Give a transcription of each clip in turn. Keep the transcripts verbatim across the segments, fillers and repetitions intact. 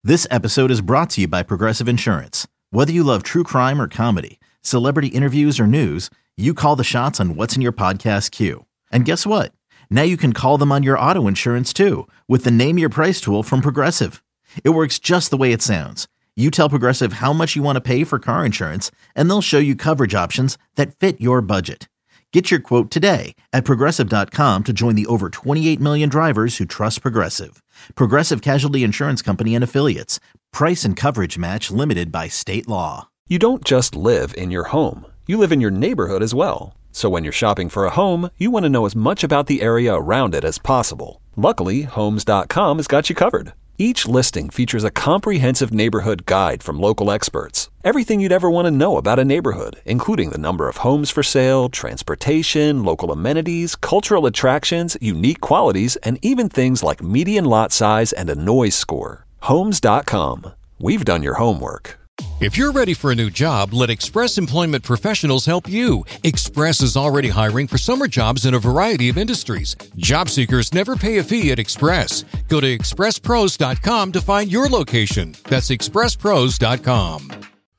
This episode is brought to you by Progressive Insurance. Whether you love true crime or comedy, celebrity interviews or news, you call the shots on what's in your podcast queue. And guess what? Now you can call them on your auto insurance too with the Name Your Price tool from Progressive. It works just the way it sounds. You tell Progressive how much you want to pay for car insurance, and they'll show you coverage options that fit your budget. Get your quote today at Progressive dot com to join the over twenty-eight million drivers who trust Progressive. Progressive Casualty Insurance Company and Affiliates. Price and coverage match limited by state law. You don't just live in your home. You live in your neighborhood as well. So when you're shopping for a home, you want to know as much about the area around it as possible. Luckily, Homes dot com has got you covered. Each listing features a comprehensive neighborhood guide from local experts. Everything you'd ever want to know about a neighborhood, including the number of homes for sale, transportation, local amenities, cultural attractions, unique qualities, and even things like median lot size and a noise score. Homes dot com. We've done your homework. If you're ready for a new job, let Express Employment Professionals help you. Express is already hiring for summer jobs in a variety of industries. Job seekers never pay a fee at Express. Go to express pros dot com to find your location. That's express pros dot com.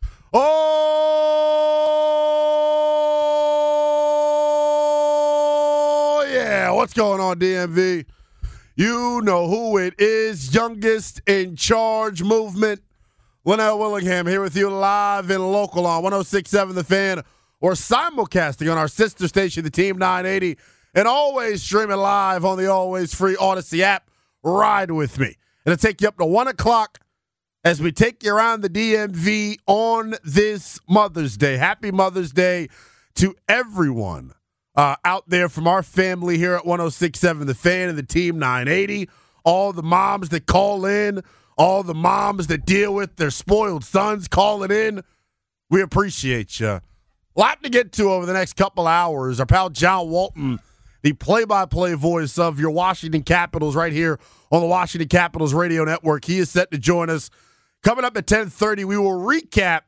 Oh, yeah. What's going on, D M V? You know who it is. Youngest in Charge Movement. Linnell Willingham here with you live and local on one oh six point seven The Fan, or simulcasting on our sister station, the Team nine eighty, and always streaming live on the always free Odyssey app. Ride with me. It'll take you up to one o'clock as we take you around the D M V on this Mother's Day. Happy Mother's Day to everyone uh, out there from our family here at one oh six point seven The Fan and the Team nine eighty. All the moms that call in, all the moms that deal with their spoiled sons calling in, we appreciate you. A lot to get to over the next couple hours. Our pal John Walton, the play-by-play voice of your Washington Capitals right here on the Washington Capitals Radio Network. He is set to join us. Coming up at ten thirty, we will recap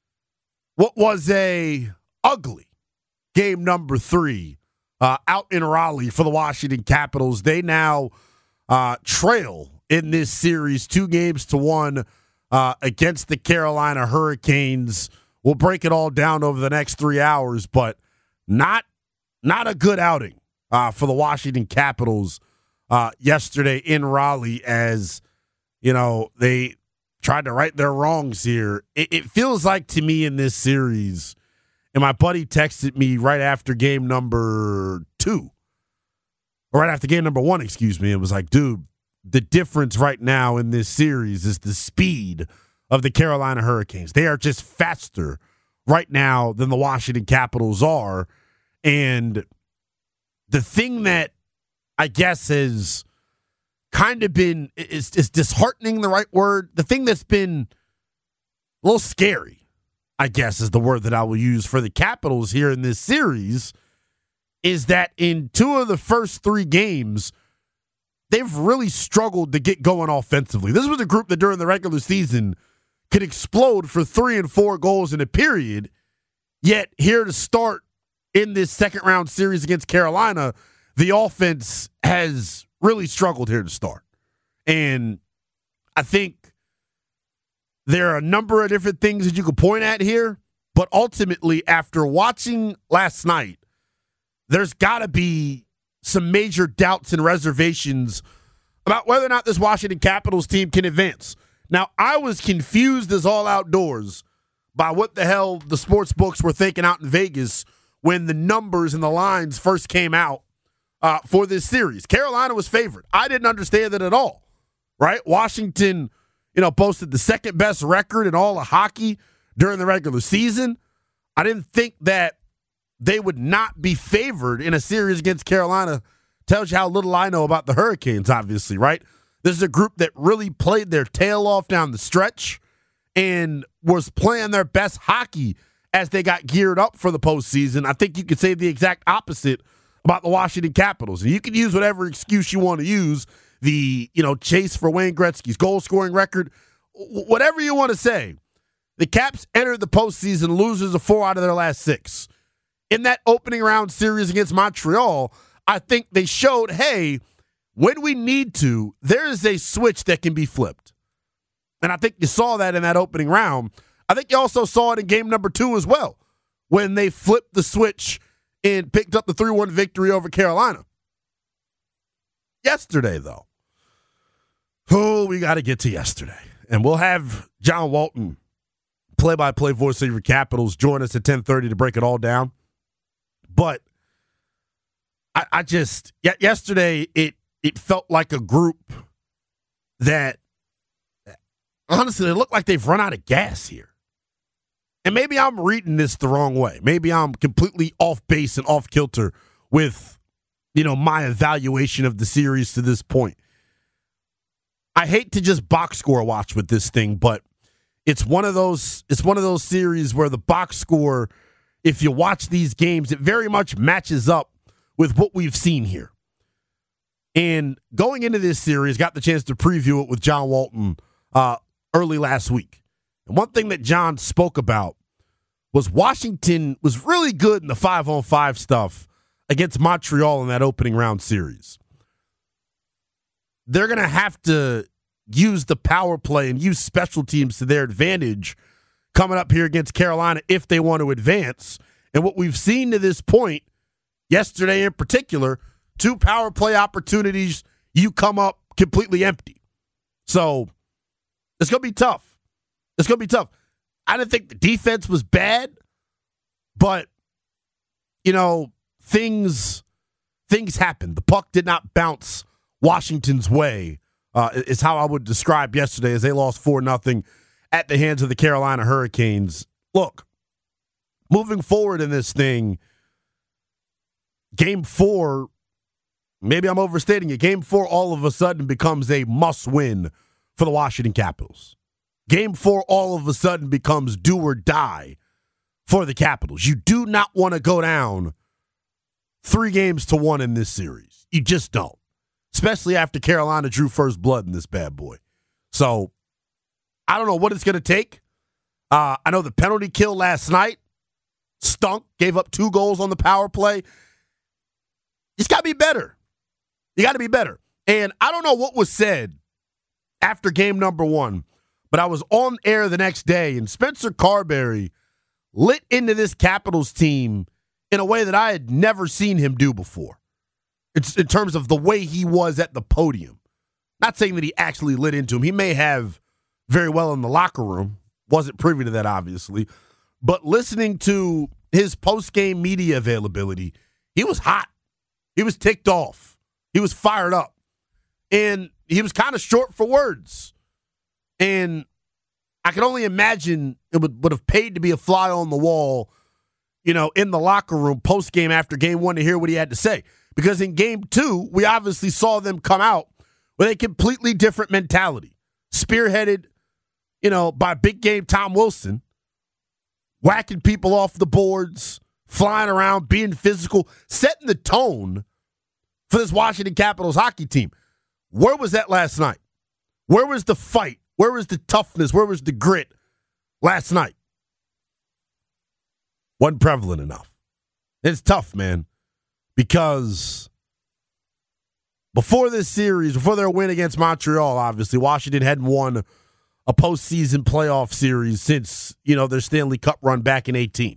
what was a ugly game number three uh, out in Raleigh for the Washington Capitals. They now uh, trail in this series, two games to one uh, against the Carolina Hurricanes. We'll break it all down over the next three hours, but not not a good outing uh, for the Washington Capitals uh, yesterday in Raleigh, as you know they tried to right their wrongs here. It, it feels like to me in this series, and my buddy texted me right after game number two, or right after game number one, excuse me, and was like, dude, the difference right now in this series is the speed of the Carolina Hurricanes. They are just faster right now than the Washington Capitals are. And the thing that I guess has kind of been, is, is disheartening the right word? The thing that's been a little scary, I guess is the word that I will use for the Capitals here in this series, is that in two of the first three games, they've really struggled to get going offensively. This was a group that during the regular season could explode for three and four goals in a period, yet here to start in this second round series against Carolina, the offense has really struggled here to start. And I think there are a number of different things that you could point at here, but ultimately after watching last night, there's got to be some major doubts and reservations about whether or not this Washington Capitals team can advance. Now, I was confused as all outdoors by what the hell the sports books were thinking out in Vegas when the numbers and the lines first came out uh, for this series. Carolina was favored. I didn't understand it at all, right? Washington, you know, posted the second best record in all of hockey during the regular season. I didn't think that they would not be favored in a series against Carolina. Tells you how little I know about the Hurricanes, obviously, right? This is a group that really played their tail off down the stretch and was playing their best hockey as they got geared up for the postseason. I think you could say the exact opposite about the Washington Capitals. And you can use whatever excuse you want to use, the, you know, chase for Wayne Gretzky's goal-scoring record, whatever you want to say. The Caps entered the postseason losers of four out of their last six. In that opening round series against Montreal, I think they showed, hey, when we need to, there is a switch that can be flipped. And I think you saw that in that opening round. I think you also saw it in game number two as well, when they flipped the switch and picked up the three one victory over Carolina. Yesterday, though. Oh, we got to get to yesterday. And we'll have John Walton, play-by-play voice of your Capitals, join us at ten thirty to break it all down. But I, I just, y- yesterday, it it felt like a group that, honestly, it looked like they've run out of gas here. And maybe I'm reading this the wrong way. Maybe I'm completely off base and off kilter with, you know, my evaluation of the series to this point. I hate to just box score watch with this thing, but it's one of those it's one of those series where the box score, if you watch these games, it very much matches up with what we've seen here. And going into this series, got the chance to preview it with John Walton uh, early last week. And one thing that John spoke about was Washington was really good in the five-on-five stuff against Montreal in that opening round series. They're going to have to use the power play and use special teams to their advantage coming up here against Carolina if they want to advance. And what we've seen to this point, yesterday in particular, two power play opportunities, you come up completely empty. So it's going to be tough. It's going to be tough. I didn't think the defense was bad, but, you know, things things happened. The puck did not bounce Washington's way, uh, is how I would describe yesterday as they lost four nothing at the hands of the Carolina Hurricanes. Look, moving forward in this thing, game four, maybe I'm overstating it, game four all of a sudden becomes a must-win for the Washington Capitals. Game four all of a sudden becomes do or die for the Capitals. You do not want to go down three games to one in this series. You just don't. Especially after Carolina drew first blood in this bad boy. So, I don't know what it's going to take. Uh, I know the penalty kill last night stunk, gave up two goals on the power play. It's got to be better. You got to be better. And I don't know what was said after game number one, but I was on air the next day, and Spencer Carberry lit into this Capitals team in a way that I had never seen him do before. It's in terms of the way he was at the podium. Not saying that he actually lit into him. He may have very well in the locker room. Wasn't privy to that, obviously. But listening to his post-game media availability, he was hot. He was ticked off. He was fired up. And he was kind of short for words. And I can only imagine it would, would have paid to be a fly on the wall, you know, in the locker room post-game after game one to hear what he had to say. Because in game two, we obviously saw them come out with a completely different mentality. Spearheaded, you know, by big game Tom Wilson, whacking people off the boards, flying around, being physical, setting the tone for this Washington Capitals hockey team. Where was that last night? Where was the fight? Where was the toughness? Where was the grit last night? Wasn't prevalent enough. It's tough, man, because before this series, before their win against Montreal, obviously, Washington hadn't won a postseason playoff series since, you know, their Stanley Cup run back in eighteen.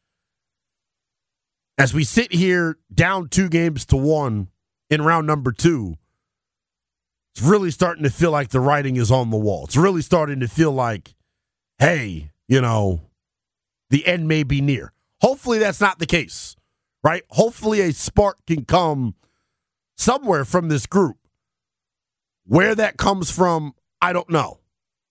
As we sit here down two games to one in round number two, it's really starting to feel like the writing is on the wall. It's really starting to feel like, hey, you know, the end may be near. Hopefully that's not the case, right? Hopefully a spark can come somewhere from this group. Where that comes from, I don't know.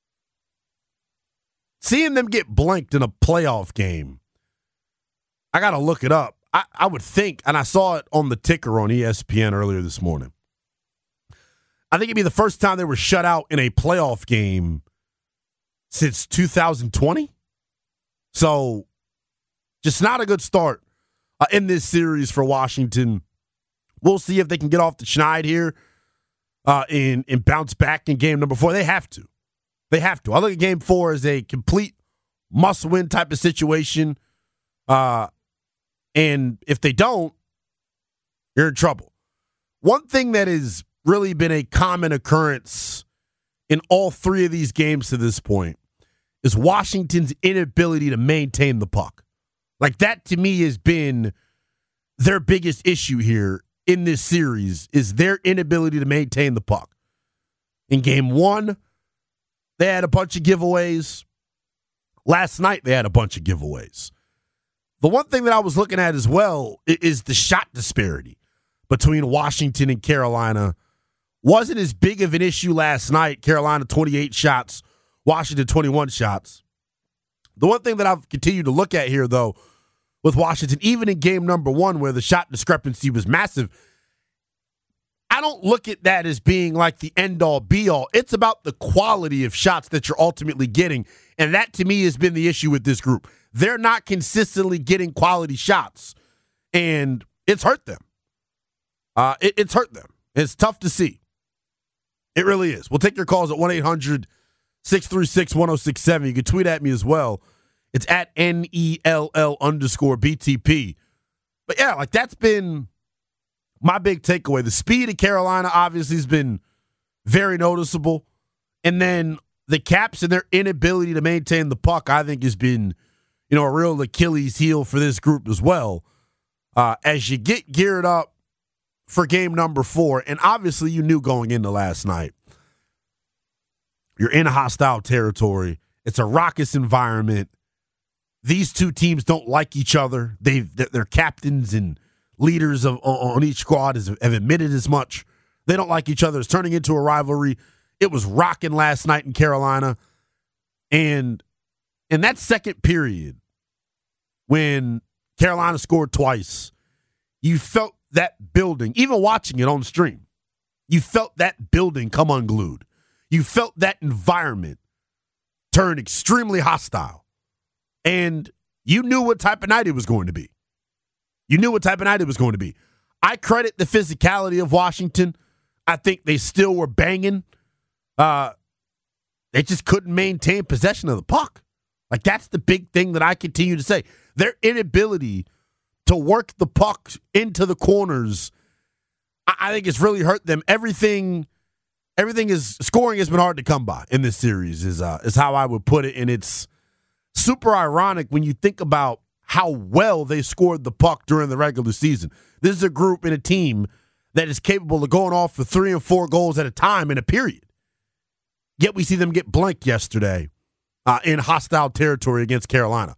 Seeing them get blanked in a playoff game, I got to look it up. I, I would think, and I saw it on the ticker on E S P N earlier this morning, I think it'd be the first time they were shut out in a playoff game since two thousand twenty. So, just not a good start uh, in this series for Washington. We'll see if they can get off the schneid here uh, and, and bounce back in game number four. They have to. They have to. I look at game four as a complete must-win type of situation. Uh, and if they don't, you're in trouble. One thing that has really been a common occurrence in all three of these games to this point is Washington's inability to maintain the puck. Like, that to me has been their biggest issue here in this series, is their inability to maintain the puck. In game one, they had a bunch of giveaways. Last night, they had a bunch of giveaways. The one thing that I was looking at as well is the shot disparity between Washington and Carolina. Wasn't as big of an issue last night. Carolina twenty-eight shots, Washington twenty-one shots. The one thing that I've continued to look at here, though, with Washington, even in game number one where the shot discrepancy was massive, I don't look at that as being like the end-all, be-all. It's about the quality of shots that you're ultimately getting, and that to me has been the issue with this group. They're not consistently getting quality shots, and it's hurt them. Uh, it, it's hurt them. It's tough to see. It really is. We'll take your calls at one eight hundred six three six one oh six seven. You can tweet at me as well. It's at N E L L underscore B T P. But, yeah, like that's been my big takeaway. The speed of Carolina obviously has been very noticeable. And then the Caps and their inability to maintain the puck, I think, has been, you know, a real Achilles heel for this group as well. Uh, as you get geared up for game number four, and obviously you knew going into last night, you're in a hostile territory. It's a raucous environment. These two teams don't like each other. They've, their captains and leaders of, on each squad have admitted as much. They don't like each other. It's turning into a rivalry. It was rocking last night in Carolina. And in that second period, when Carolina scored twice, you felt that building, even watching it on stream, you felt that building come unglued. You felt that environment turn extremely hostile. And you knew what type of night it was going to be. You knew what type of night it was going to be. I credit the physicality of Washington. I think they still were banging. Uh, they just couldn't maintain possession of the puck. Like, that's the big thing that I continue to say. Their inability to work the puck into the corners, I, I think it's really hurt them. Everything, everything is scoring has been hard to come by in this series. Is uh, is how I would put it, and it's super ironic when you think about how well they scored the puck during the regular season. This is a group and a team that is capable of going off for three and four goals at a time in a period. Yet we see them get blanked yesterday uh, in hostile territory against Carolina.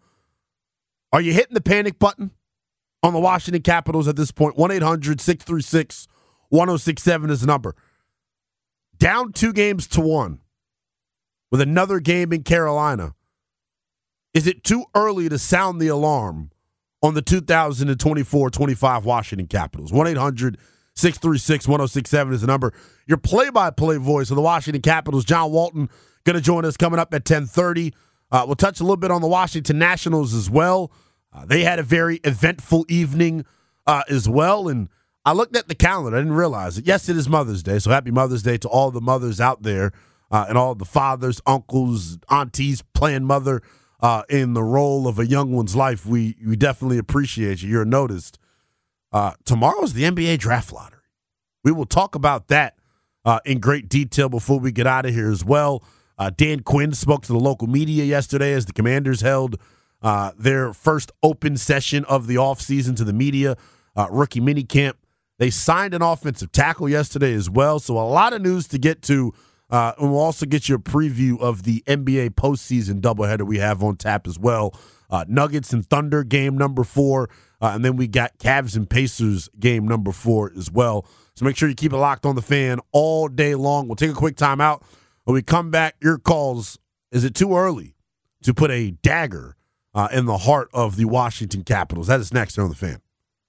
Are you hitting the panic button on the Washington Capitals at this point? one eight hundred six three six one oh six seven is the number. Down two games to one with another game in Carolina. Is it too early to sound the alarm on the two thousand twenty-four twenty-five Washington Capitals? one eight hundred six three six one oh six seven is the number. Your play-by-play voice of the Washington Capitals, John Walton, going to join us coming up at ten thirty. Uh, we'll touch a little bit on the Washington Nationals as well. Uh, they had a very eventful evening uh, as well, and I looked at the calendar. I didn't realize it. Yes, it is Mother's Day, so happy Mother's Day to all the mothers out there uh, and all the fathers, uncles, aunties playing mother uh, in the role of a young one's life. We, we definitely appreciate you. You're noticed. Uh, tomorrow's the N B A Draft Lottery. We will talk about that uh, in great detail before we get out of here as well. Uh, Dan Quinn spoke to the local media yesterday as the Commanders held uh, their first open session of the offseason to the media, uh, rookie minicamp. They signed an offensive tackle yesterday as well, so a lot of news to get to. Uh, and we'll also get you a preview of the N B A postseason doubleheader we have on tap as well. Uh, Nuggets and Thunder game number four, uh, and then we got Cavs and Pacers game number four as well. So make sure you keep it locked on the Fan all day long. We'll take a quick time out. When we come back, your calls. Is it too early to put a dagger uh, in the heart of the Washington Capitals? That is next here on the Fan.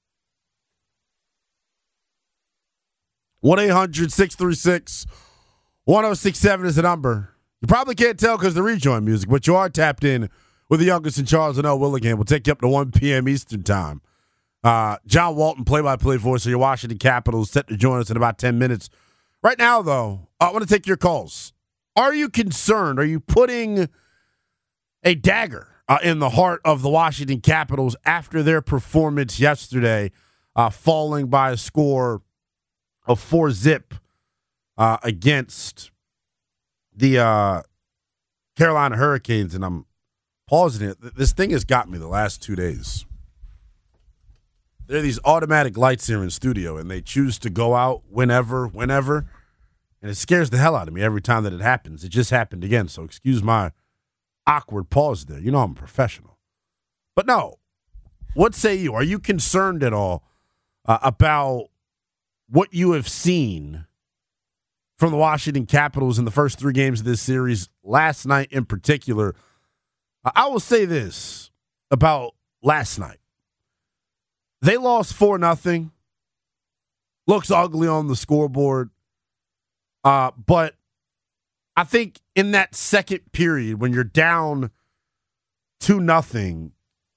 one eight hundred six three six one oh six seven is the number. You probably can't tell because the rejoin music, but you are tapped in with the youngest in Charles and L. Willingham. We'll take you up to one p.m. Eastern time. Uh, John Walton, play-by-play voice of your Washington Capitals, set to join us in about ten minutes. Right now, though, I want to take your calls. Are you concerned? Are you putting a dagger uh, in the heart of the Washington Capitals after their performance yesterday, uh, falling by a score of four zip uh, against the uh, Carolina Hurricanes, and I'm pausing it. This thing has got me the last two days. There are these automatic lights here in studio, and they choose to go out whenever, whenever, and it scares the hell out of me every time that it happens. It just happened again, so excuse my awkward pause there. You know I'm a professional. But no, what say you? Are you concerned at all uh, about what you have seen from the Washington Capitals in the first three games of this series, last night in particular? I will say this about last night. They lost four nothing. Looks ugly on the scoreboard. Uh, but I think in that second period, when you're down two nothing,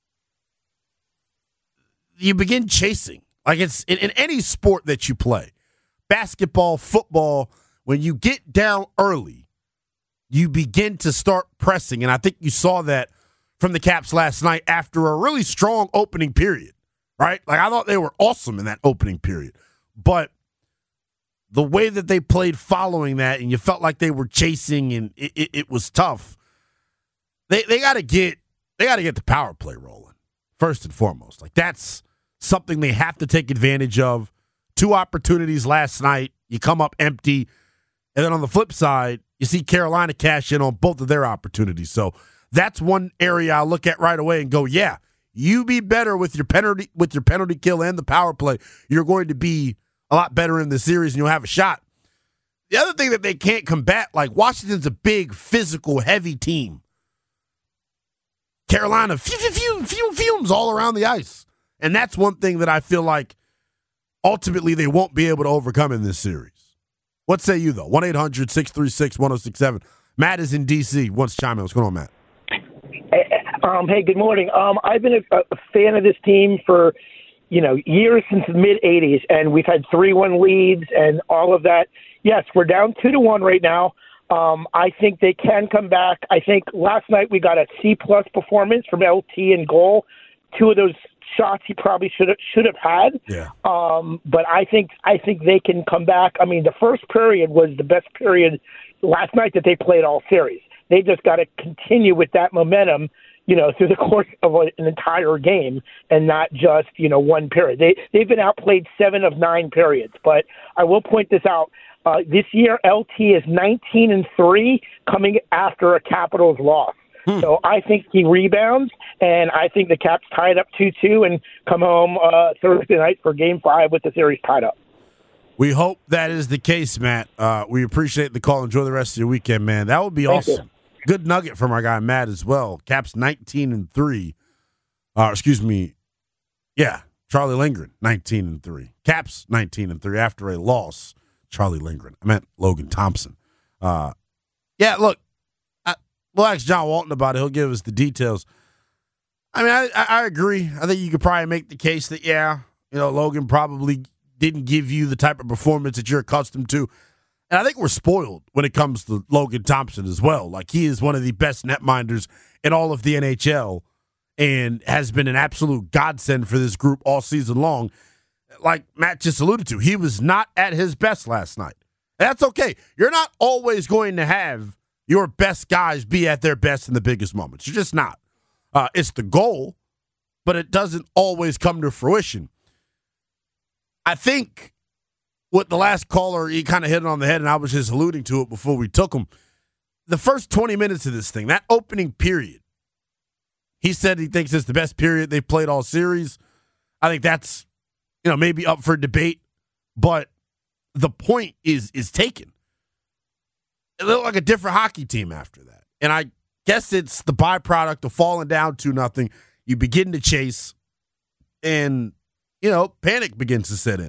you begin chasing. Like it's in, in any sport that you play, basketball, football, when you get down early, you begin to start pressing. And I think you saw that from the Caps last night after a really strong opening period, right? Like I thought they were awesome in that opening period. But the way that they played following that, and you felt like they were chasing and it, it, it was tough, they they gotta get they gotta get the power play rolling, first and foremost. Like that's something they have to take advantage of. Two opportunities last night, you come up empty. And then on the flip side, you see Carolina cash in on both of their opportunities. So that's one area I look at right away and go, yeah, you be better with your penalty with your penalty kill and the power play. You're going to be a lot better in the series and you'll have a shot. The other thing that they can't combat, like Washington's a big, physical, heavy team. Carolina, fume, fume, fume, fumes all around the ice. And that's one thing that I feel like ultimately they won't be able to overcome in this series. What say you, though? one eight hundred six three six one oh six seven. Matt is in D C Wants to chime in. What's going on, Matt? Um, hey, good morning. Um, I've been a, a fan of this team for, you know, years, since the mid-eighties, and we've had three one leads and all of that. Yes, we're down two to one right now. Um, I think they can come back. I think last night we got a C-plus performance from L T in goal. Two of those shots he probably should have should have had. Yeah. Um, but I think I think they can come back. I mean, the first period was the best period last night that they played all series. They just got to continue with that momentum, you know, through the course of an entire game and not just, you know, one period. They they've been outplayed seven of nine periods. But I will point this out. Uh, this year, L T is nineteen and three coming after a Capitals loss. Hmm. So I think he rebounds, and I think the Caps tie it up two two and come home uh, Thursday night for Game Five with the series tied up. We hope that is the case, Matt. Uh, we appreciate the call. Enjoy the rest of your weekend, man. That would be Thank awesome. You. Good nugget from our guy Matt as well. Caps nineteen and three. Uh, excuse me. Yeah, Charlie Lindgren nineteen and three. Caps nineteen and three after a loss. Charlie Lindgren. I meant Logan Thompson. Uh, yeah, look. We'll ask John Walton about it. He'll give us the details. I mean, I, I agree. I think you could probably make the case that, yeah, you know, Logan probably didn't give you the type of performance that you're accustomed to. And I think we're spoiled when it comes to Logan Thompson as well. Like, he is one of the best netminders in all of the N H L and has been an absolute godsend for this group all season long. Like Matt just alluded to, he was not at his best last night. That's okay. You're not always going to have your best guys be at their best in the biggest moments. You're just not. Uh, it's the goal, but it doesn't always come to fruition. I think what the last caller, he kind of hit it on the head, and I was just alluding to it before we took him. The first twenty minutes of this thing, that opening period, he said he thinks it's the best period they've played all series. I think that's, you know, maybe up for debate, but the point is is taken. It looked like a different hockey team after that. And I guess it's the byproduct of falling down two nothing. You begin to chase, and, you know, panic begins to set in.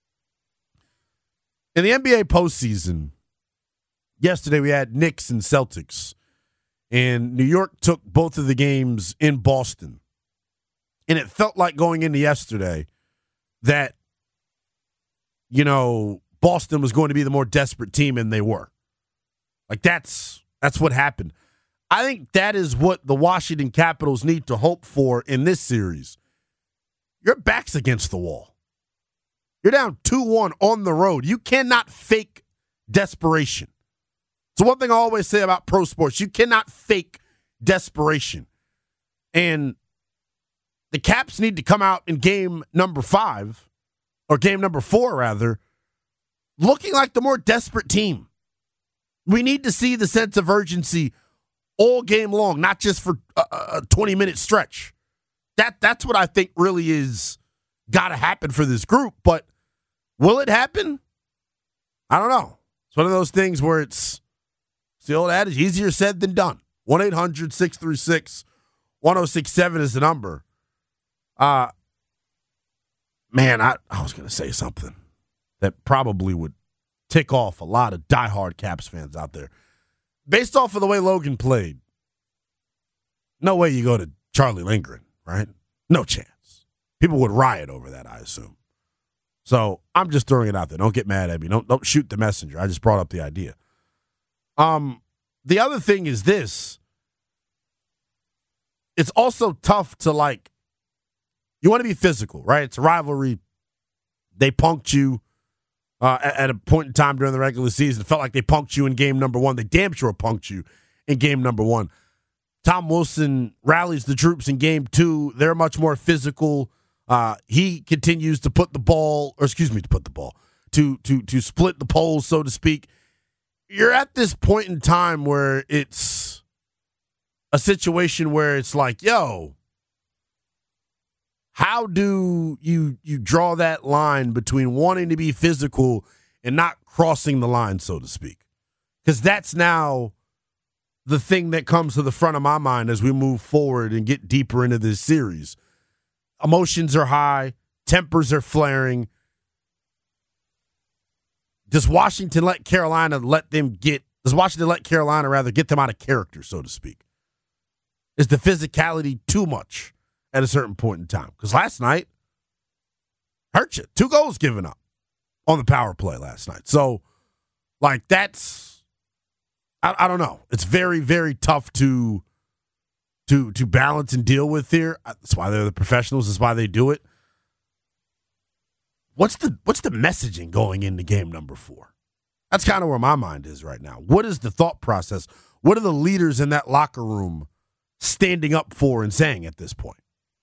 In the N B A postseason, yesterday we had Knicks and Celtics, and New York took both of the games in Boston. And it felt like going into yesterday that, you know, Boston was going to be the more desperate team, and they were. Like, that's that's what happened. I think that is what the Washington Capitals need to hope for in this series. Your back's against the wall. You're down two one on the road. You cannot fake desperation. So one thing I always say about pro sports, you cannot fake desperation. And the Caps need to come out in game number five, or game number four, rather, looking like the more desperate team. We need to see the sense of urgency all game long, not just for a twenty-minute stretch. That That's what I think really is got to happen for this group. But will it happen? I don't know. It's one of those things where it's, it's the old adage, easier said than done. one eight hundred six three six one oh six seven is the number. Uh, man, I, I was going to say something that probably would tick off a lot of diehard Caps fans out there. Based off of the way Logan played, no way you go to Charlie Lindgren, right? No chance. People would riot over that, I assume. So I'm just throwing it out there. Don't get mad at me. Don't don't shoot the messenger. I just brought up the idea. Um, the other thing is this. It's also tough to, like, you want to be physical, right? It's a rivalry. They punked you uh, at, at a point in time during the regular season. It felt like they punked you in game number one. They damn sure punked you in game number one. Tom Wilson rallies the troops in game two. They're much more physical. Uh, he continues to put the ball, or excuse me, to put the ball, to to to split the poles, so to speak. You're at this point in time where it's a situation where it's like, yo, how do you you draw that line between wanting to be physical and not crossing the line, so to speak? Because that's now the thing that comes to the front of my mind as we move forward and get deeper into this series. Emotions are high. Tempers are flaring. Does Washington let Carolina let them get, does Washington let Carolina rather get them out of character, so to speak? Is the physicality too much at a certain point in time? Because last night, hurt you. Two goals given up on the power play last night. So, like, that's, I, I don't know. It's very, very tough to, to, to balance and deal with here. That's why they're the professionals. That's why they do it. What's the what's the messaging going into game number four? That's kind of where my mind is right now. What is the thought process? What are the leaders in that locker room standing up for and saying at this point?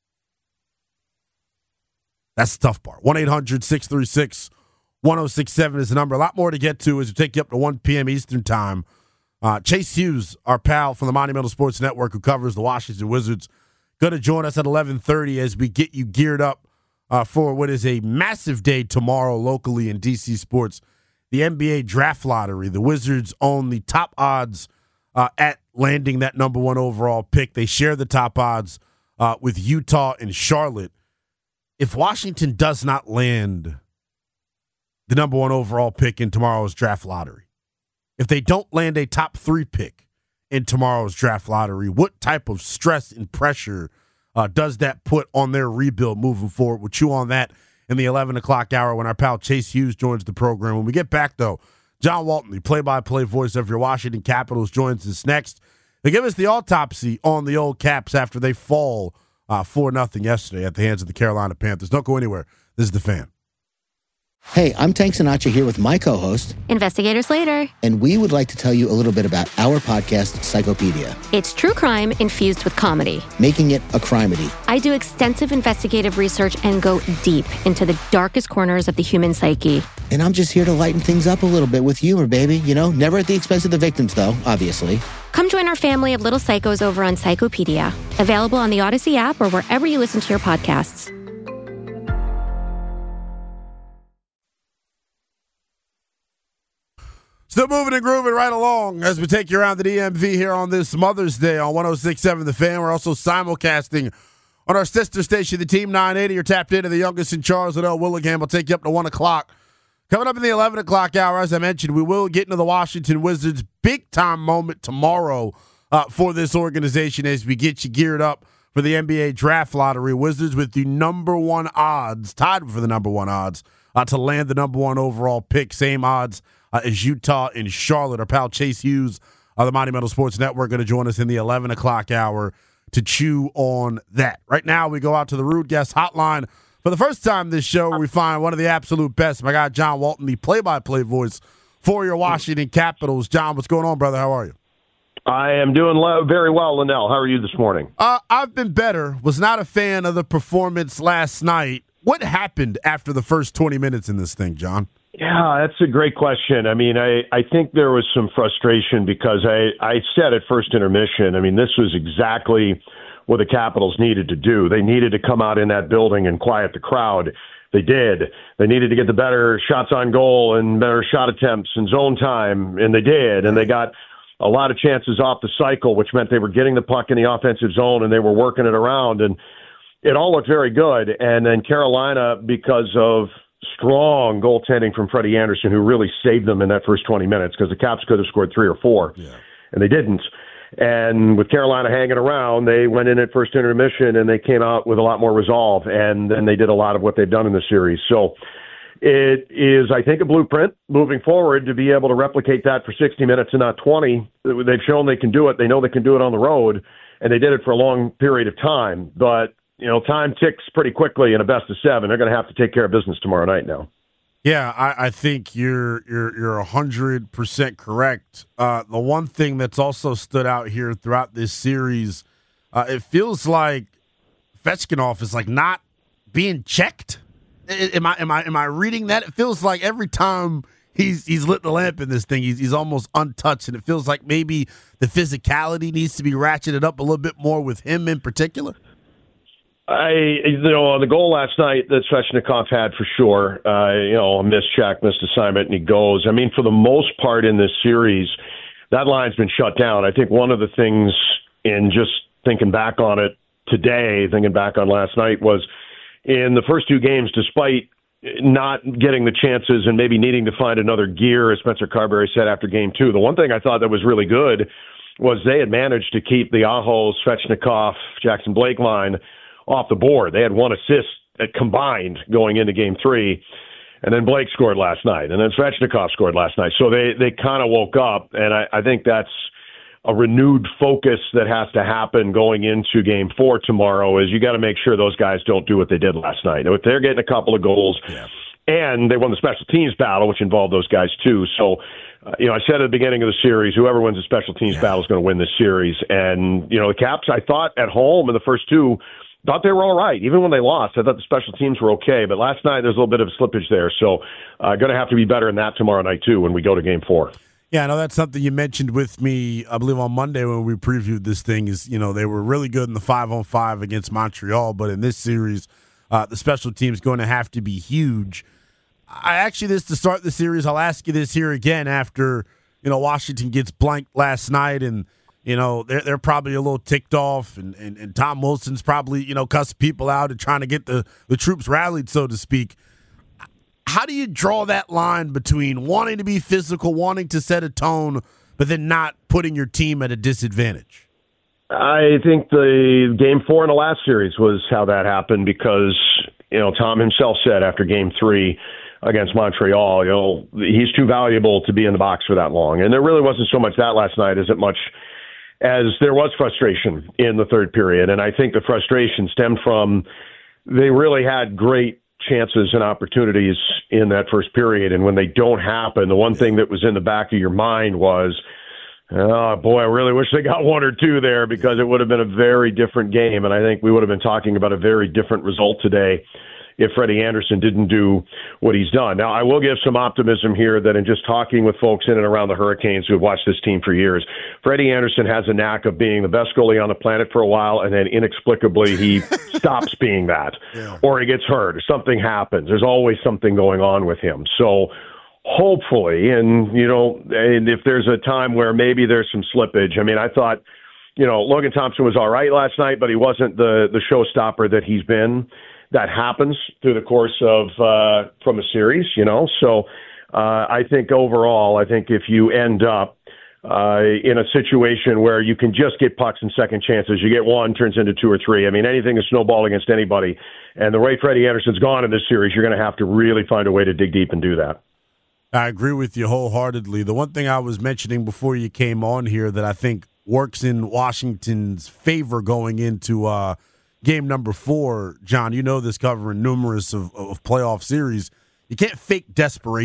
That's the tough part. one eight hundred six three six one oh six seven is the number. A lot more to get to as we take you up to one p.m. Eastern time. Uh, Chase Hughes, our pal from the Monumental Sports Network who covers the Washington Wizards, going to join us at eleven thirty as we get you geared up Uh, for what is a massive day tomorrow locally in D C sports, the N B A draft lottery. The Wizards own the top odds uh, at landing that number one overall pick. They share the top odds uh, with Utah and Charlotte. If Washington does not land the number one overall pick in tomorrow's draft lottery, if they don't land a top three pick in tomorrow's draft lottery, what type of stress and pressure Uh, does that put on their rebuild moving forward? We'll chew on that in the eleven o'clock hour when our pal Chase Hughes joins the program. When we get back, though, John Walton, the play-by-play voice of your Washington Capitals, joins us next. They give us the autopsy on the old Caps after they fall uh, four nothing yesterday at the hands of the Carolina Panthers. Don't go anywhere. This is The Fan. Hey, I'm Tank Sinatra here with my co-host, Investigator Slater. And we would like to tell you a little bit about our podcast, Psychopedia. It's true crime infused with comedy. Making it a crimedy. I do extensive investigative research and go deep into the darkest corners of the human psyche. And I'm just here to lighten things up a little bit with humor, baby. You know, never at the expense of the victims, though, obviously. Come join our family of little psychos over on Psychopedia. Available on the Odyssey app or wherever you listen to your podcasts. Still moving and grooving right along as we take you around the D M V here on this Mother's Day on one oh six point seven The Fan. We're also simulcasting on our sister station, the Team nine eighty. You're tapped into the youngest in Charles Liddell Willingham. We'll take you up to one o'clock. Coming up in the eleven o'clock hour, as I mentioned, we will get into the Washington Wizards' big-time moment tomorrow uh, for this organization as we get you geared up for the N B A draft lottery. Wizards with the number one odds, tied for the number one odds, uh, to land the number one overall pick. Same odds Uh, as Utah and Charlotte. Our pal Chase Hughes of the Monumental Sports Network going to join us in the eleven o'clock hour to chew on that. Right now, we go out to the Rude Guest Hotline for the first time this show, where we find one of the absolute best, my guy John Walton, the play-by-play voice for your Washington Capitals. John, what's going on, brother? How are you? I am doing lo- very well, Linnell. How are you this morning? Uh, I've been better. Was not a fan of the performance last night. What happened after the first twenty minutes in this thing, John? Yeah, that's a great question. I mean, I, I think there was some frustration because I, I said at first intermission, I mean, this was exactly what the Capitals needed to do. They needed to come out in that building and quiet the crowd. They did. They needed to get the better shots on goal and better shot attempts and zone time, and they did. And they got a lot of chances off the cycle, which meant they were getting the puck in the offensive zone and they were working it around. And it all looked very good. And then Carolina, because of strong goaltending from Freddie Anderson, who really saved them in that first twenty minutes, because the Caps could have scored three or four, yeah. and they didn't. And with Carolina hanging around, they went in at first intermission and they came out with a lot more resolve, and then they did a lot of what they've done in the series. So it is, I think, a blueprint moving forward to be able to replicate that for sixty minutes and not twenty. They've shown they can do it. They know they can do it on the road, and they did it for a long period of time. But you know, time ticks pretty quickly in a best of seven. They're going to have to take care of business tomorrow night now. Yeah, I, I think you're you're you're a hundred percent correct. Uh, the one thing that's also stood out here throughout this series, uh, it feels like Svechnikov is like not being checked. Am I am I am I reading that? It feels like every time he's he's lit the lamp in this thing, he's he's almost untouched, and it feels like maybe the physicality needs to be ratcheted up a little bit more with him in particular. I, you know, on the goal last night that Svechnikov had for sure, uh, you know, a missed check, missed assignment, and he goes. I mean, for the most part in this series, that line's been shut down. I think one of the things in just thinking back on it today, thinking back on last night, was in the first two games, despite not getting the chances and maybe needing to find another gear, as Spencer Carberry said after game two, the one thing I thought that was really good was they had managed to keep the Aho, Svechnikov, Jackson Blake line off the board. They had one assist combined going into game three, and then Blake scored last night, and then Svechnikov scored last night. So they, they kind of woke up, and I, I think that's a renewed focus that has to happen going into game four tomorrow, is you got to make sure those guys don't do what they did last night. If they're getting a couple of goals, yeah. and they won the special teams battle, which involved those guys too. So, uh, you know, I said at the beginning of the series, whoever wins the special teams yeah. battle is going to win this series. And, you know, the Caps, I thought at home in the first two, thought they were all right. Even when they lost, I thought the special teams were okay. But last night, there's a little bit of slippage there. So uh, going to have to be better in that tomorrow night, too, when we go to game four. Yeah, I know that's something you mentioned with me, I believe, on Monday when we previewed this thing is, you know, they were really good in the five-on-five against Montreal. But in this series, uh, the special team's going to have to be huge. I asked you this to start the series. I'll ask you this here again after, you know, Washington gets blanked last night and, you know, they're, they're probably a little ticked off, and, and, and Tom Wilson's probably, you know, cussing people out and trying to get the, the troops rallied, so to speak. How do you draw that line between wanting to be physical, wanting to set a tone, but then not putting your team at a disadvantage? I think the game four in the last series was how that happened because, you know, Tom himself said after game three against Montreal, you know, he's too valuable to be in the box for that long. And there really wasn't so much that last night as it much as there was frustration in the third period. And I think the frustration stemmed from they really had great chances and opportunities in that first period. And when they don't happen, the one thing that was in the back of your mind was, oh, boy, I really wish they got one or two there because it would have been a very different game. And I think we would have been talking about a very different result today if Freddie Anderson didn't do what he's done. Now, I will give some optimism here that in just talking with folks in and around the Hurricanes who have watched this team for years, Freddie Anderson has a knack of being the best goalie on the planet for a while, and then inexplicably he stops being that, yeah. or he gets hurt, or something happens. There's always something going on with him. So hopefully, and, you know, and if there's a time where maybe there's some slippage, I mean, I thought, you know, Logan Thompson was all right last night, but he wasn't the, the showstopper that he's been. That happens through the course of uh, from a series, you know. So uh, I think overall, I think if you end up uh, in a situation where you can just get pucks and second chances, you get one, turns into two or three. I mean, anything is snowball against anybody. And the way Freddie Anderson's gone in this series, you're going to have to really find a way to dig deep and do that. I agree with you wholeheartedly. The one thing I was mentioning before you came on here that I think works in Washington's favor going into uh, – game number four, John, you know this covering numerous of, of playoff series. You can't fake desperation.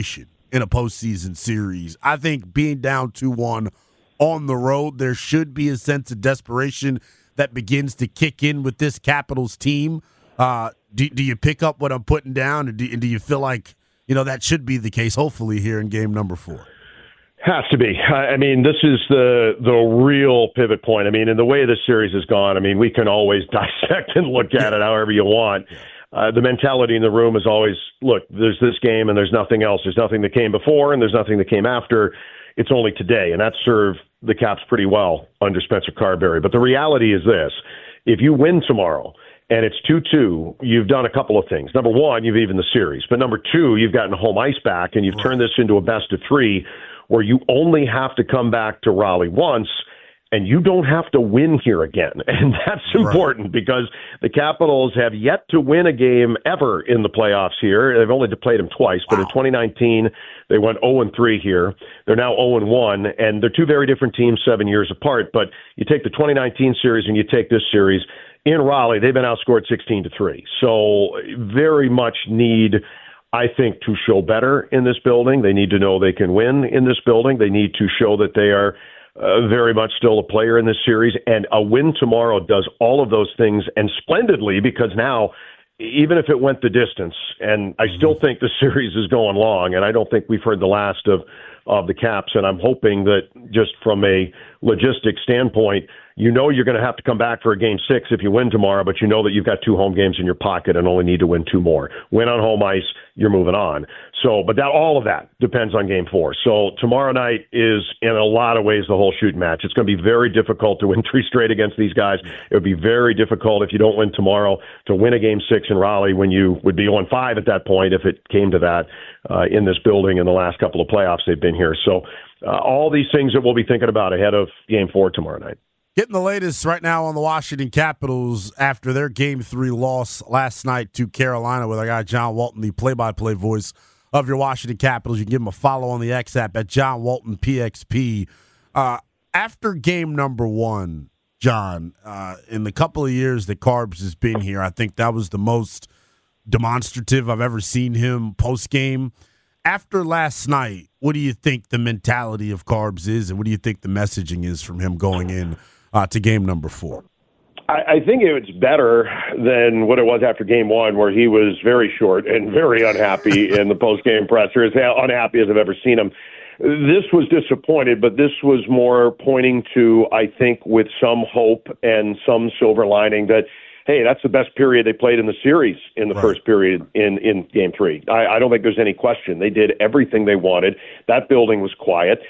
in a postseason series. I think being down two one on the road, there should be a sense of desperation that begins to kick in with this Capitals team. Uh, do, do you pick up what I'm putting down, and do, and do you feel like, you know, that should be the case, hopefully, here in game number four? Has to be. I mean, this is the the real pivot point. I mean, in the way this series has gone, I mean, we can always dissect and look at it however you want. Uh, the mentality in the room is always, look, there's this game and there's nothing else. There's nothing that came before and there's nothing that came after. It's only today. And that served the Caps pretty well under Spencer Carberry. But the reality is this. If you win tomorrow and it's two two, you've done a couple of things. Number one, you've evened the series. But number two, you've gotten home ice back and you've right. turned this into a best of three where you only have to come back to Raleigh once, and you don't have to win here again. And that's important right. because the Capitals have yet to win a game ever in the playoffs here. They've only played them twice, wow. but in twenty nineteen, they went oh and three here. They're now oh and one, and they're two very different teams seven years apart. But you take the twenty nineteen series and you take this series, in Raleigh, they've been outscored sixteen to three. So very much need, I think, to show better in this building. They need to know they can win in this building. They need to show that they are uh, very much still a player in this series. And a win tomorrow does all of those things, and splendidly, because now, even if it went the distance, and I still think the series is going long, and I don't think we've heard the last of, of the Caps, and I'm hoping that just from a logistics standpoint, you know you're going to have to come back for a game six if you win tomorrow, but you know that you've got two home games in your pocket and only need to win two more. Win on home ice, you're moving on. So, but that all of that depends on game four. So tomorrow night is, in a lot of ways, the whole shooting match. It's going to be very difficult to win three straight against these guys. It would be very difficult if you don't win tomorrow to win a game six in Raleigh when you would be oh and five at that point if it came to that uh, in this building in the last couple of playoffs they've been here. So uh, all these things that we'll be thinking about ahead of game four tomorrow night. Getting the latest right now on the Washington Capitals after their Game three loss last night to Carolina with our guy John Walton, the play-by-play voice of your Washington Capitals. You can give him a follow on the X app at John Walton P X P. Uh, after game number one, John, uh, in the couple of years that Carbs has been here, I think that was the most demonstrative I've ever seen him post-game. After last night, what do you think the mentality of Carbs is, and what do you think the messaging is from him going in Uh, to game number four? I, I think it's better than what it was after game one, where he was very short and very unhappy in the post-game presser, as unhappy as I've ever seen him. This was disappointed, but this was more pointing to, I think, with some hope and some silver lining that, hey, that's the best period they played in the series in the right. first period in, in game three. I, I don't think there's any question. They did everything they wanted. That building was quiet.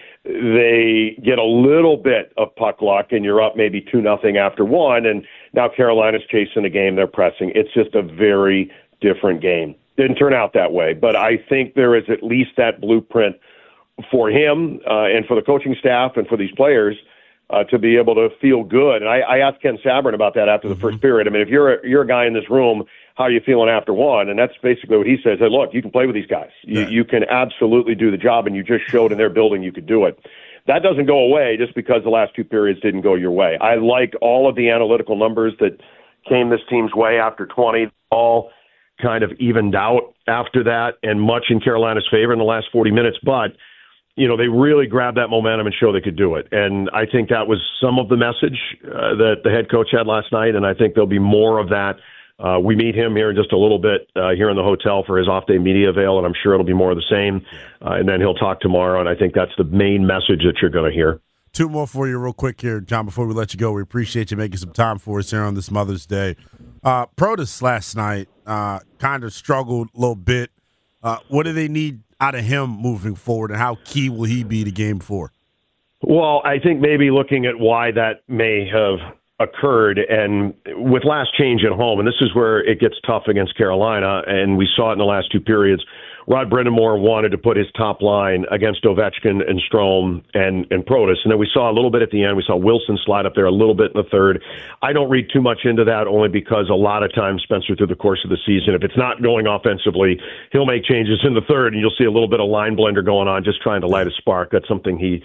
They get a little bit of puck luck, and you're up maybe two nothing after one, and now Carolina's chasing a game. They're pressing. It's just a very different game. Didn't turn out that way, but I think there is at least that blueprint for him uh, and for the coaching staff and for these players uh, to be able to feel good. And I, I asked Ken Sabrin about that after the mm-hmm. first period. I mean, if you're a, you're a guy in this room, how are you feeling after one? And that's basically what he says. Hey, look, you can play with these guys. You, yeah. you can absolutely do the job, and you just showed in their building you could do it. That doesn't go away just because the last two periods didn't go your way. I like all of the analytical numbers that came this team's way after twenty, all kind of evened out after that, and much in Carolina's favor in the last forty minutes. But, you know, they really grabbed that momentum and showed they could do it. And I think that was some of the message uh, that the head coach had last night, and I think there'll be more of that. Uh, we meet him here in just a little bit uh, here in the hotel for his off-day media avail, and I'm sure it'll be more of the same. Uh, and then he'll talk tomorrow, and I think that's the main message that you're going to hear. Two more for you real quick here, John, before we let you go. We appreciate you making some time for us here on this Mother's Day. Uh, Protas last night uh, kind of struggled a little bit. Uh, what do they need out of him moving forward, and how key will he be to game four? Well, I think maybe looking at why that may have occurred, and with last change at home, and this is where it gets tough against Carolina, and we saw it in the last two periods. Rod Brind'Amour wanted to put his top line against Ovechkin and Strome and, and Protas, and then we saw a little bit at the end. We saw Wilson slide up there a little bit in the third. I don't read too much into that, only because a lot of times Spencer, through the course of the season, if it's not going offensively, he'll make changes in the third, and you'll see a little bit of line blender going on, just trying to light a spark. That's something he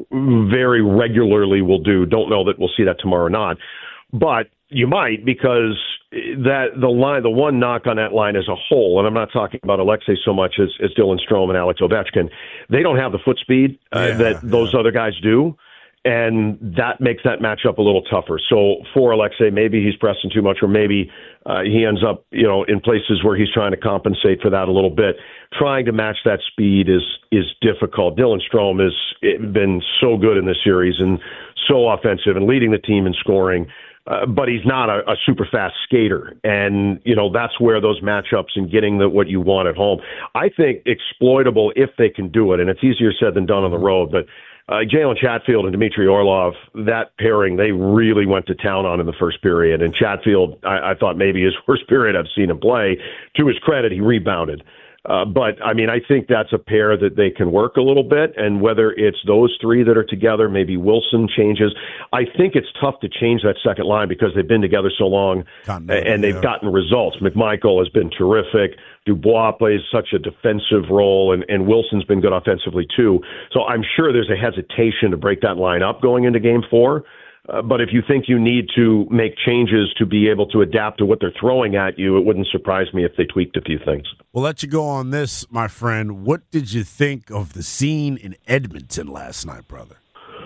very regularly will do. Don't know that we'll see that tomorrow or not. But you might, because that the line, the one knock on that line as a whole, and I'm not talking about Alexei so much as, as Dylan Strome and Alex Ovechkin, they don't have the foot speed uh, yeah, that those yeah. other guys do. And that makes that matchup a little tougher. So for Alexei, maybe he's pressing too much, or maybe uh, he ends up, you know, in places where he's trying to compensate for that a little bit. Trying to match that speed is is difficult. Dylan Strome has been so good in this series and so offensive and leading the team in scoring, uh, but he's not a, a super fast skater. And, you know, that's where those matchups and getting the, what you want at home, I think exploitable if they can do it. And it's easier said than done on the road, but Uh, Jalen Chatfield and Dmitry Orlov, that pairing, they really went to town on in the first period. And Chatfield, I, I thought maybe his worst period I've seen him play. To his credit, he rebounded. Uh, but, I mean, I think that's a pair that they can work a little bit. And whether it's those three that are together, maybe Wilson changes. I think it's tough to change that second line because they've been together so long and they've gotten results. McMichael has been terrific. Dubois plays such a defensive role, and, and Wilson's been good offensively too. So I'm sure there's a hesitation to break that line up going into game four. Uh, but if you think you need to make changes to be able to adapt to what they're throwing at you, it wouldn't surprise me if they tweaked a few things. We'll let you go on this, my friend. What did you think of the scene in Edmonton last night, brother?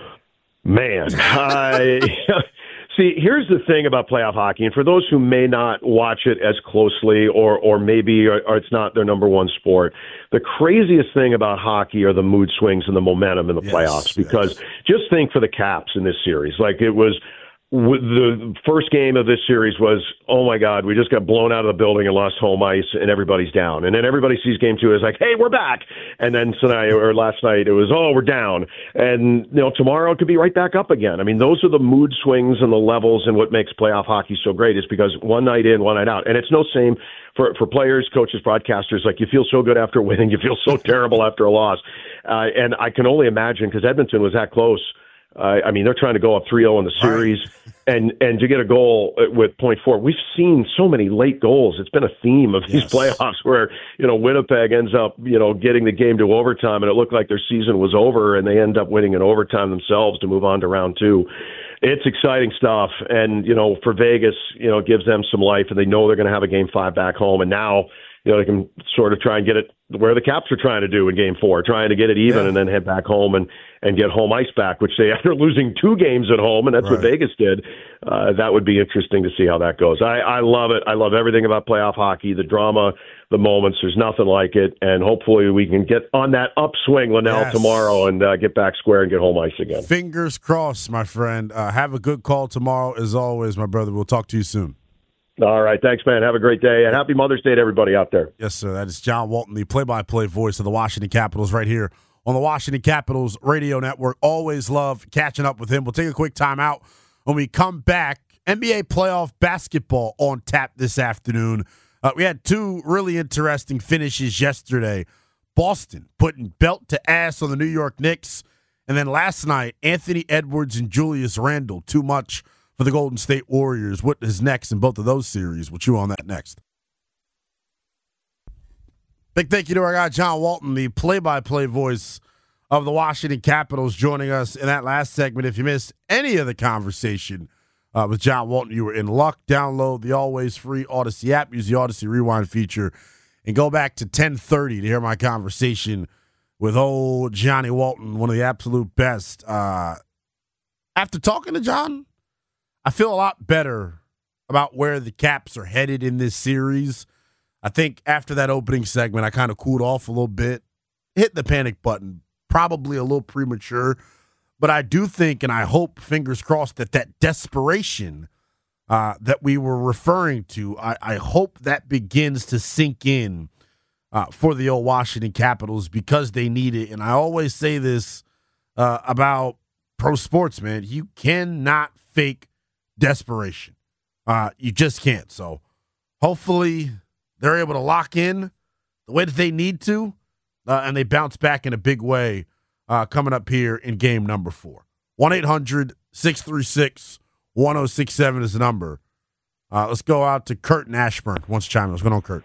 Man, I... See, here's the thing about playoff hockey, and for those who may not watch it as closely or or maybe or, or it's not their number one sport, the craziest thing about hockey are the mood swings and the momentum in the yes, playoffs. Because yes. just think for the Caps in this series. Like, it was the first game of this series was, oh, my God, we just got blown out of the building and lost home ice, and everybody's down. And then everybody sees game two is like, hey, we're back. And then tonight or last night it was, oh, we're down. And, you know, tomorrow it could be right back up again. I mean, those are the mood swings and the levels, and what makes playoff hockey so great is because one night in, one night out. And it's no same for, for players, coaches, broadcasters. Like, you feel so good after winning. You feel so terrible after a loss. Uh, and I can only imagine, because Edmonton was that close. Uh, I mean, they're trying to go up three oh in the series, right. and, and to get a goal with point four. We've seen so many late goals. It's been a theme of these yes. playoffs where, you know, Winnipeg ends up, you know, getting the game to overtime, and it looked like their season was over, and they end up winning in overtime themselves to move on to round two. It's exciting stuff, and, you know, for Vegas, you know, it gives them some life, and they know they're going to have a game five back home, and now, you know, they can sort of try and get it where the Caps are trying to do in game four, trying to get it even yeah. and then head back home and, and get home ice back, which they, after losing two games at home, and that's right. what Vegas did, uh, that would be interesting to see how that goes. I, I love it. I love everything about playoff hockey, the drama, the moments. There's nothing like it, and hopefully we can get on that upswing, Linnell, yes. tomorrow and uh, get back square and get home ice again. Fingers crossed, my friend. Uh, have a good call tomorrow, as always, my brother. We'll talk to you soon. All right. Thanks, man. Have a great day, and happy Mother's Day to everybody out there. Yes, sir. That is John Walton, the play-by-play voice of the Washington Capitals, right here on the Washington Capitals Radio Network. Always love catching up with him. We'll take a quick timeout. When we come back, N B A playoff basketball on tap this afternoon. Uh, we had two really interesting finishes yesterday. Boston putting belt to ass on the New York Knicks. And then last night, Anthony Edwards and Julius Randle, too much for the Golden State Warriors. What is next in both of those series? We'll chew on that next. Big thank you to our guy, John Walton, the play-by-play voice of the Washington Capitals, joining us in that last segment. If you missed any of the conversation uh, with John Walton, you were in luck. Download the always free Odyssey app. Use the Odyssey Rewind feature and go back to ten thirty to hear my conversation with old Johnny Walton, one of the absolute best. Uh, after talking to John, I feel a lot better about where the Caps are headed in this series. I think after that opening segment, I kind of cooled off a little bit, hit the panic button, probably a little premature. But I do think, and I hope, fingers crossed, that that desperation uh, that we were referring to, I, I hope that begins to sink in uh, for the old Washington Capitals, because they need it. And I always say this uh, about pro sports, man. You cannot fake desperation. Uh, you just can't. So hopefully they're able to lock in the way that they need to, uh, and they bounce back in a big way uh, coming up here in game number four. one eight hundred six three six one oh six seven is the number. Uh, let's go out to Kurt in Ashburn. Wants to chime in. What's going on, Kurt?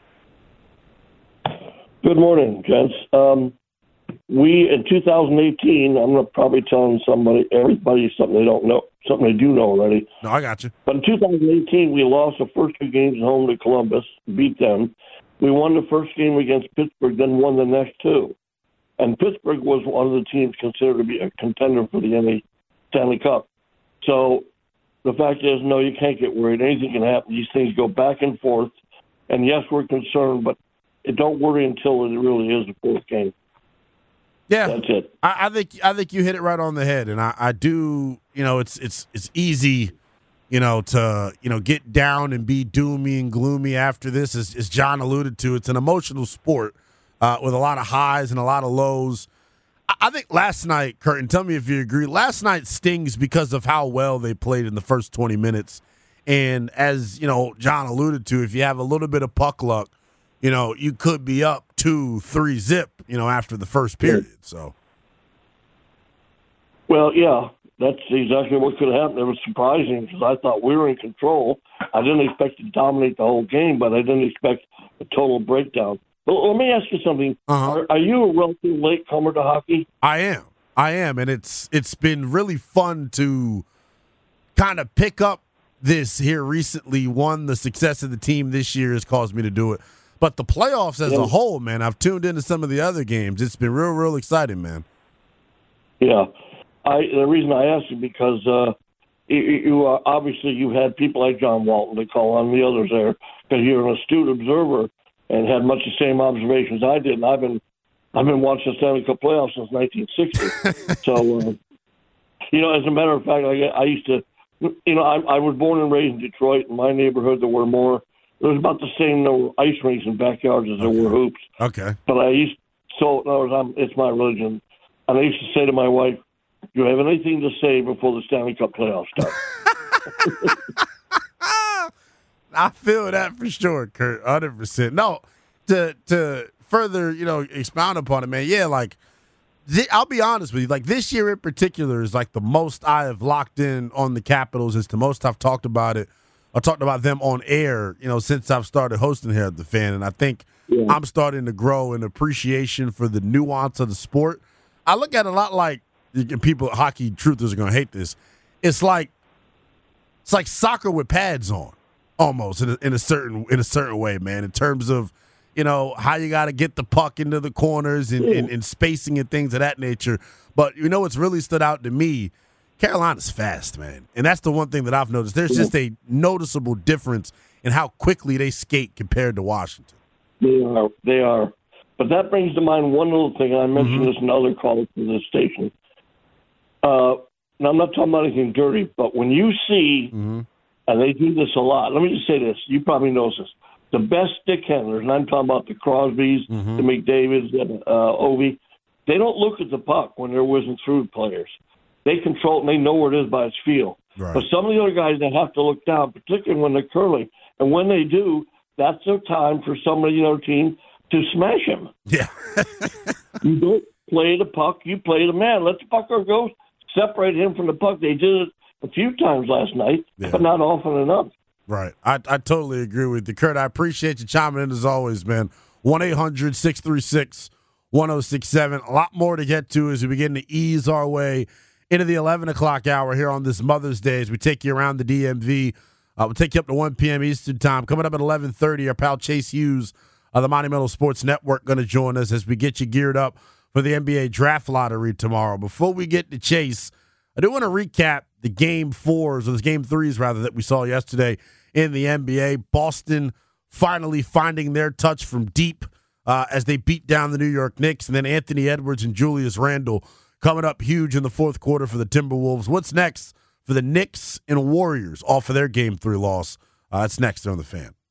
Good morning, gents. Um, we, in two thousand eighteen, I'm going to probably telling somebody, everybody something they don't know. something I do know already. No, I got you. But in two thousand eighteen, we lost the first two games at home to Columbus, beat them. We won the first game against Pittsburgh, then won the next two. And Pittsburgh was one of the teams considered to be a contender for the Stanley Cup. So the fact is, no, you can't get worried. Anything can happen. These things go back and forth. And yes, we're concerned, but don't worry until it really is the fourth game. Yeah, that's it. I, I think I think you hit it right on the head, and I, I do. You know, it's it's it's easy, you know, to you know get down and be doomy and gloomy after this. As, as John alluded to, it's an emotional sport uh, with a lot of highs and a lot of lows. I, I think last night, Curtin, tell me if you agree. Last night stings because of how well they played in the first twenty minutes, and as you know, John alluded to, if you have a little bit of puck luck, you know, you could be up two, three zip, you know, after the first period. So, well, yeah, that's exactly what could have happened. It was surprising because I thought we were in control. I didn't expect to dominate the whole game, but I didn't expect a total breakdown. But let me ask you something. Uh-huh. Are, are you a relatively late comer to hockey? I am. I am, and it's it's been really fun to kind of pick up this here recently. One, the success of the team this year has caused me to do it. But the playoffs as yeah. a whole, man, I've tuned into some of the other games. It's been real, real exciting, man. Yeah. I the reason I asked you because uh, you, you uh, obviously you had people like John Walton to call on the others there because you're an astute observer and had much the same observations I did. And I've been I've been watching the Stanley Cup playoffs since nineteen sixty. so, uh, you know, as a matter of fact, I, I used to, you know, I, I was born and raised in Detroit. In my neighborhood, there were more. There was about the same number of ice rinks and backyards as there okay. were hoops. Okay. But I used so in other words, I'm, it's my religion, and I used to say to my wife, "Do you have anything to say before the Stanley Cup playoffs start?" I feel that for sure, Kurt, one hundred percent. No, to to further, you know, expound upon it, man. Yeah, like th- I'll be honest with you. Like this year in particular is like the most I have locked in on the Capitals. It's the most I've talked about it. I talked about them on air, you know, since I've started hosting here at the Fan, and I think yeah. I'm starting to grow an appreciation for the nuance of the sport. I look at it a lot like people, hockey truthers are going to hate this. It's like it's like soccer with pads on, almost in a, in a certain in a certain way, man. In terms of you know how you got to get the puck into the corners and, yeah. and, and spacing and things of that nature. But you know what's really stood out to me. Carolina's fast, man. And that's the one thing that I've noticed. There's just a noticeable difference in how quickly they skate compared to Washington. They are. They are. But that brings to mind one little thing, and I mentioned mm-hmm. this in other calls to this station. Uh, now, I'm not talking about anything dirty, but when you see, mm-hmm. and they do this a lot, let me just say this. You probably know this. The best stick handlers, and I'm talking about the Crosbys, mm-hmm. the McDavids, and uh, Ovi, they don't look at the puck when they're whizzing through players. They control it, and they know where it is by its feel. Right. But some of the other guys that have to look down, particularly when they're curling, and when they do, that's their time for somebody on the other team to smash him. Yeah. You don't play the puck, you play the man. Let the pucker go, separate him from the puck. They did it a few times last night, yeah. but not often enough. Right. I, I totally agree with you. Kurt, I appreciate you chiming in as always, man. one eight hundred six three six one oh six seven. A lot more to get to as we begin to ease our way into the eleven o'clock hour here on this Mother's Day as we take you around the D M V. Uh, we'll take you up to one p.m. Eastern time. Coming up at eleven thirty, our pal Chase Hughes of the Monumental Sports Network going to join us as we get you geared up for the N B A Draft Lottery tomorrow. Before we get to Chase, I do want to recap the game fours, or the game threes, rather, that we saw yesterday in the N B A. Boston finally finding their touch from deep uh, as they beat down the New York Knicks, and then Anthony Edwards and Julius Randle coming up huge in the fourth quarter for the Timberwolves. What's next for the Knicks and Warriors off of their game three loss? Uh, that's next on The Fan.